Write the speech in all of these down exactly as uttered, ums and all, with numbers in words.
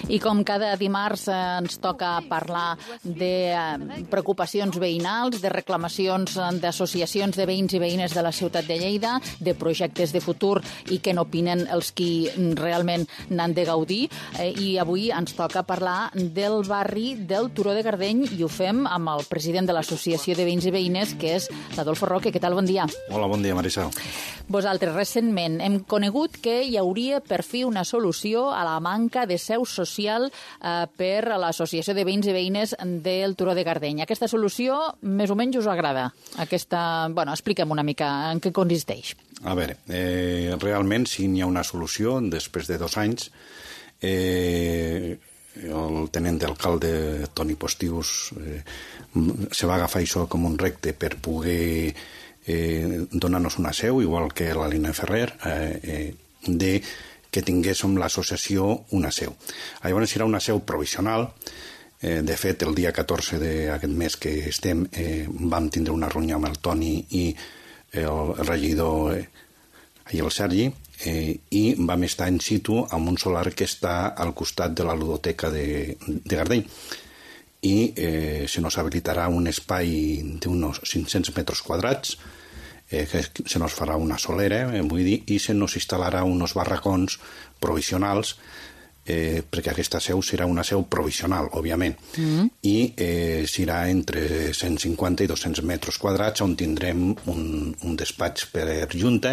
I com cada dimarts eh, ens toca parlar de eh, preocupacions veïnals, de reclamacions d'associacions de veïns i veïnes de la ciutat de Lleida, de projectes de futur i què n'opinen els qui realment n'han de gaudir. Eh, I avui ens toca parlar del barri del Turó de Gardeny i ho fem amb el president de l'Associació de Veïns i Veïnes, que és l'Adolfo Roque. Què tal? Bon dia. Hola, bon dia, Marisa. Vosaltres recentment hem conegut que hi hauria per fi una solució a la manca de seu social eh, per a l'Associació de Veïns i Veïnes del Turó de Gardeny. Aquesta solució més o menys us agrada? Aquesta, bueno, expliquem una mica en què consisteix. A veure, eh, realment si n'hi ha una solució, després de dos anys, eh, el tenent d'alcalde Toni Postius eh, se va agafar això com un repte per poder eh, donar-nos una seu, igual que l'Alina Ferrer, eh, eh, de que tinguéssim l'associació una seu. Llavors serà una seu provisional. Eh, de fet, el dia catorze d'aquest mes que estem eh, vam tindre una reunió amb el Toni i el, el regidor eh, i el Sergi eh, i vam estar in situ amb un solar que està al costat de la ludoteca de, de Gardeny i eh, se nos habilitarà un espai d'uns cinc-cents metres quadrats eh, que se nos farà una solera, eh, vull dir, i se nos instal·larà uns barracons provisionals eh, perquè aquesta seu serà una seu provisional, òbviament, mm-hmm. i eh, serà entre cent cinquanta i dos-cents metres quadrats on tindrem un, un despatx per junta,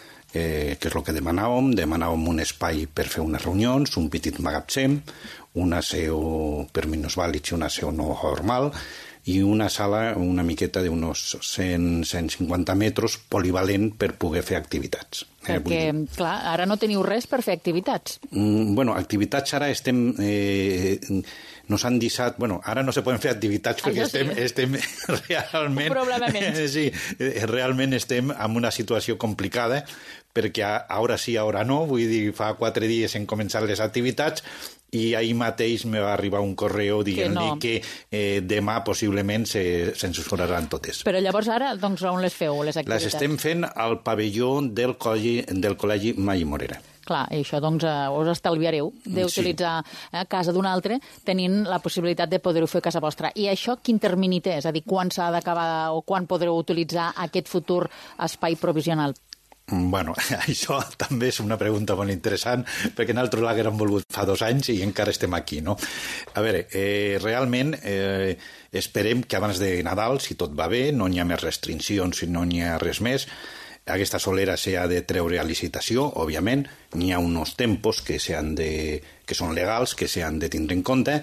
eh, que és el que demanàvem. Demanàvem un espai per fer unes reunions, un petit magatzem, una seu per minusvàlids i una seu no normal, i una sala una miqueta d'uns cent a cent cinquanta metres polivalent per poder fer activitats. Perquè, eh, clar, ara no teniu res per fer activitats. Mm, bueno, activitats ara estem... Eh, nos han deixat... Bueno, ara no se poden fer activitats perquè sí. estem, estem realment... Un problema menys. Sí, realment estem en una situació complicada perquè ara sí, ara no. Vull dir, fa quatre dies hem començat les activitats i ahir mateix me va arribar un correu dient-li que, no. que eh, demà possiblement se, se'n susuraran totes. Però llavors ara, doncs, on les feu, les activitats? Les estem fent al pavelló del col·legi, del col·legi Mai Morera. Clar, i això doncs us estalviareu d'utilitzar sí. eh, casa d'un altre tenint la possibilitat de poder-ho fer a casa vostra. I això quin termini té? És a dir, quan s'ha d'acabar o quan podreu utilitzar aquest futur espai provisional? Bueno, això també és una pregunta molt interessant perquè nosaltres l'haguérem volgut fa dos anys i encara estem aquí, no? A veure, eh, realment eh, esperem que abans de Nadal, si tot va bé, no n'hi ha més restriccions, si no n'hi ha res més, aquesta solera s'ha de treure a licitació, òbviament, n'hi ha uns tempos que, de, que són legals, que s'han de tindre en compte,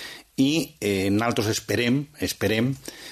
i eh, nosaltres esperem, esperem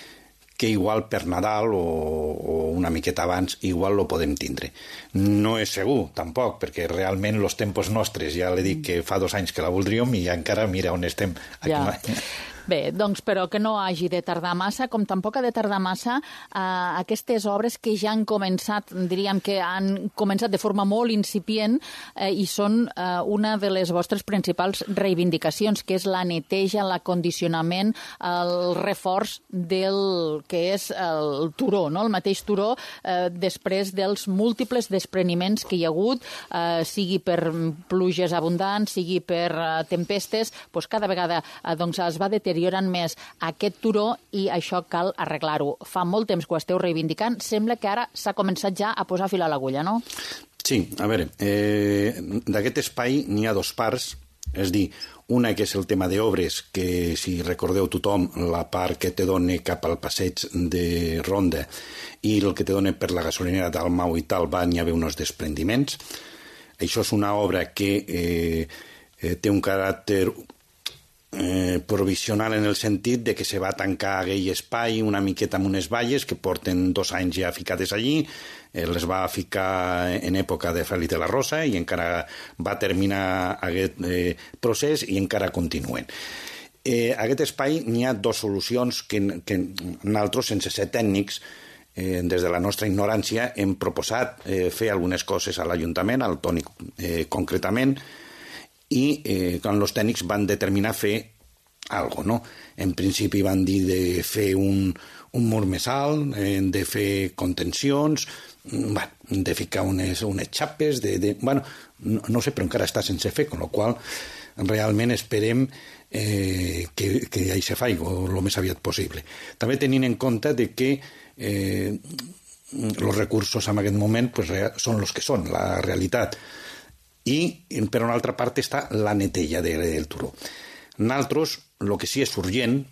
que igual per Nadal o, o una miqueta abans igual lo podem tindre. No és segur, tampoc, perquè realment els tempos nostres, ja l'he dit que fa dos anys que la voldríem i encara mira on estem. Aquí. Ja. Bé, doncs, però que no hagi de tardar massa, com tampoc ha de tardar massa eh, aquestes obres que ja han començat, diríem que han començat de forma molt incipient eh, i són eh, una de les vostres principals reivindicacions, que és la neteja, l'acondicionament, el reforç del que és el turó, no? El mateix turó, eh, després dels múltiples despreniments que hi ha hagut, eh, sigui per pluges abundants, sigui per eh, tempestes, doncs cada vegada eh, doncs es va deteriorar més aquest turó i això cal arreglar-ho. Fa molt temps que ho esteu reivindicant, sembla que ara s'ha començat ja a posar fil a l'agulla, no? Sí, a veure, eh, d'aquest espai n'hi ha dos parts, és dir, una que és el tema d'obres, que si recordeu tothom, la part que te dona cap al passeig de Ronda i el que te dona per la gasolinera d'Almau i tal, van hi haver uns desprendiments. Això és una obra que eh, eh, té un caràcter Eh, provisional en el sentit de que se va tancar aquell espai una miqueta amb unes valles que porten dos anys ja ficades allí, eh, les va ficar en època de Fèlix de la Rosa i encara va terminar aquest eh, procés i encara continuen. Eh, aquest espai n'hi ha dues solucions que, que nosaltres, sense ser tècnics, eh, des de la nostra ignorància, hem proposat eh, fer algunes coses a l'Ajuntament, al Toni eh, concretament, i eh, quan els tècnics van determinar fer algo, no? En principi van dir de fer un, un mur més alt, hem de fer contencions, bueno, hem de ficar unes, unes xapes, de, de, bueno, no, no sé, però encara està sense fer, amb la qual realment esperem eh, que, que hi se faci el més aviat possible. També tenint en compte de que eh, els recursos en aquest moment pues, són els que són, la realitat. I, per una altra part, està la neteja de, del turó. Nosaltres, el que sí és urgent,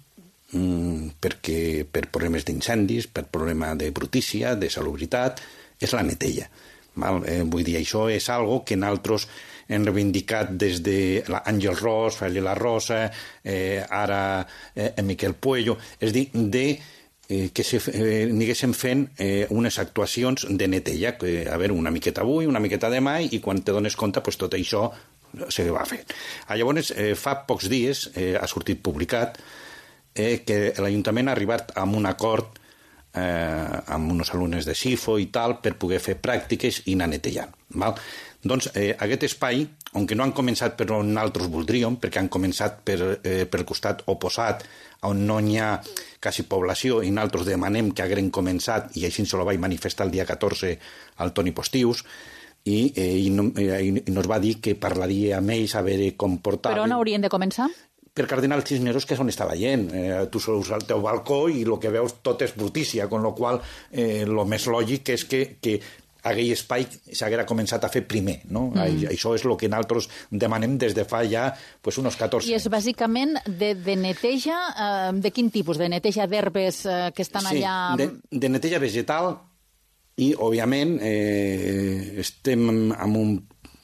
perquè per problemes d'incendis, per problema de brutícia, de salubritat, és la neteja. Val? Eh, vull dir, això és algo que nosaltres hem reivindicat des de l'Àngel Ros, Feli La Rosa, eh, ara eh, Miquel Puello, és a dir, de eh, que se, eh, aniguéssim fent eh, unes actuacions de neteja, que, a veure, una miqueta avui, una miqueta demà, i quan te dones compte, pues, tot això se va fent. Llavors, eh, fa pocs dies eh, ha sortit publicat Eh, que l'Ajuntament ha arribat a un acord eh, amb uns alumnes de SIFO i tal per poder fer pràctiques i anar netejant. Val? Doncs eh, aquest espai, on no han començat per on nosaltres voldríem, perquè han començat per, eh, per el costat oposat, on no hi ha quasi població, i nosaltres demanem que haguem començat, i així se lo vaig manifestar el dia catorze al Toni Postius, i, eh, i, no, eh, i nos va dir que parlaria amb ells a veure com portaven. Per on haurien de començar? Per Cardenal Cisneros, que és on està veient. Eh, tu surts al teu balcó i el que veus tot és brutícia, amb la qual eh, el més lògic és que, que aquell espai s'haguera començat a fer primer. No? Mm. Això és el que nosaltres demanem des de fa ja pues, uns catorze anys. I és bàsicament de, de neteja, eh, de quin tipus? De neteja d'herbes eh, que estan sí, allà... De, de neteja vegetal i, òbviament, eh, estem en un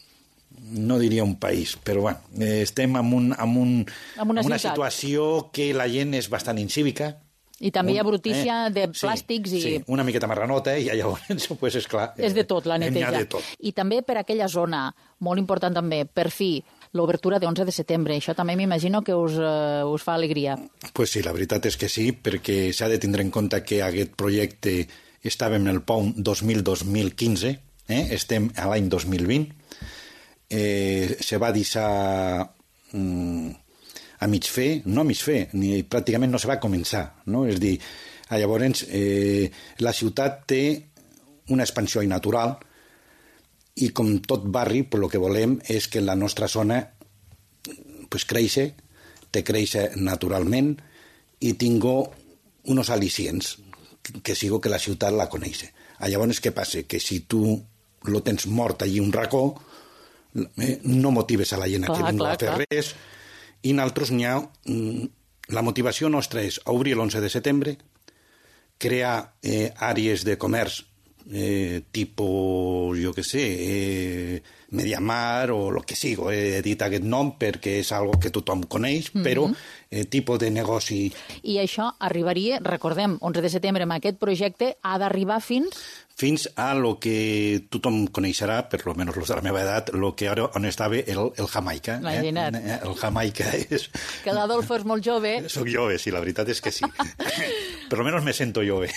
no diria un país, però bueno, estem en, un, en, un, en una, en una situació que la gent és bastant incívica. I també un, hi ha brutícia eh? de sí, plàstics. I... Sí, una miqueta marranota, i llavors, pues, esclar... És de tot, la neteja. De tot. I també per aquella zona, molt important també, per fi, l'obertura de onze de setembre. Això també m'imagino que us, uh, us fa alegria. Pues sí, la veritat és que sí, perquè s'ha de tindre en compte que aquest projecte estàvem en el P O U dos mil dos mil quinze, eh? Estem a l'any dos mil vint, Eh, se va deixar mm, a mig fer, no a mig fer, ni pràcticament no se va començar, no? És dir, llavors eh, la ciutat té una expansió natural i com tot barri, pues, el que volem és que la nostra zona pues, creixi, te creixi naturalment i tingui uns al·licients, que sigui que la ciutat la coneixi. Llavors, què passa? Que si tu lo tens mort allí un racó, no motives a la gent a que vingui a fer res, i nosaltres n'hi ha... La motivació nostra és obrir l'onze de setembre, crear eh, àrees de comerç eh, tipus, jo què sé, eh, Mediamar o el que sigui. He dit aquest nom perquè és algo que tothom coneix, mm-hmm. però eh, tipus de negoci... I això arribaria, recordem, onze de setembre, amb aquest projecte, ha d'arribar fins... fins a lo que tothom coneixerà, per lo menos los de la meva edat, lo que ara on estava el, el Jamaica. Imagina't. Eh? El Jamaica és... Que l'Adolfo és molt jove. Soc jove, sí, la veritat és que sí. Per lo menos me sento jove.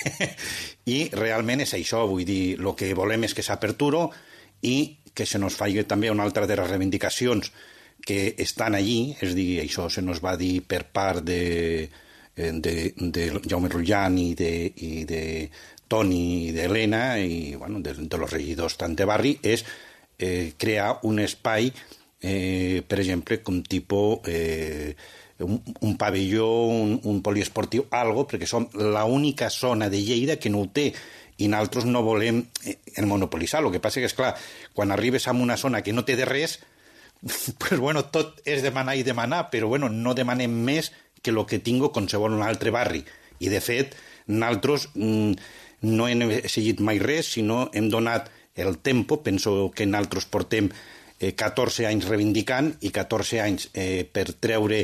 I realment és això, vull dir, el que volem és que s'aperturo i que se nos faci també una altra de les reivindicacions que estan allí, és a dir, això se nos va dir per part de, de, de Jaume Rullan i de, i de Toni i d'Helena i bueno, de, de los regidors tant de barri, és eh, crear un espai, eh, per exemple, com tipus eh, un, un pavelló, un, un poliesportiu, algo, perquè som l'única zona de Lleida que no ho té, i nosaltres no volem eh, monopolitzar. El que passa que, esclar, quan arribes a una zona que no té de res, pues, bueno, tot és demanar i demanar, però bueno, no demanem més que el que tingo qualsevol un altre barri. I, de fet, nosaltres... Mm, no hem seguit mai res, sinó hem donat el tempo. Penso que nosaltres portem eh, catorze anys reivindicant i catorze anys eh, per treure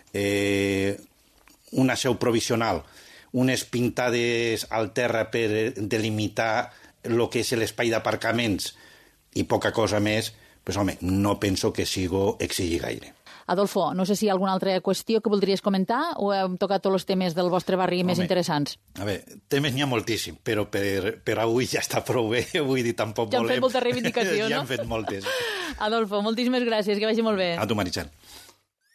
eh, una seu provisional, unes pintades al terra per delimitar el que és l'espai d'aparcaments i poca cosa més, pues, home, no penso que sigo exigir gaire. Adolfo, no sé si hi ha alguna altra qüestió que voldries comentar o hem tocat tots els temes del vostre barri Home, més interessants? A veure, temes n'hi ha moltíssim, però per, per avui ja està prou bé, vull dir, tampoc ja volem... Ja hem fet molta reivindicació, no? Ja hem fet moltes. Adolfo, moltíssimes gràcies, que vagi molt bé. A tu, Meritxell.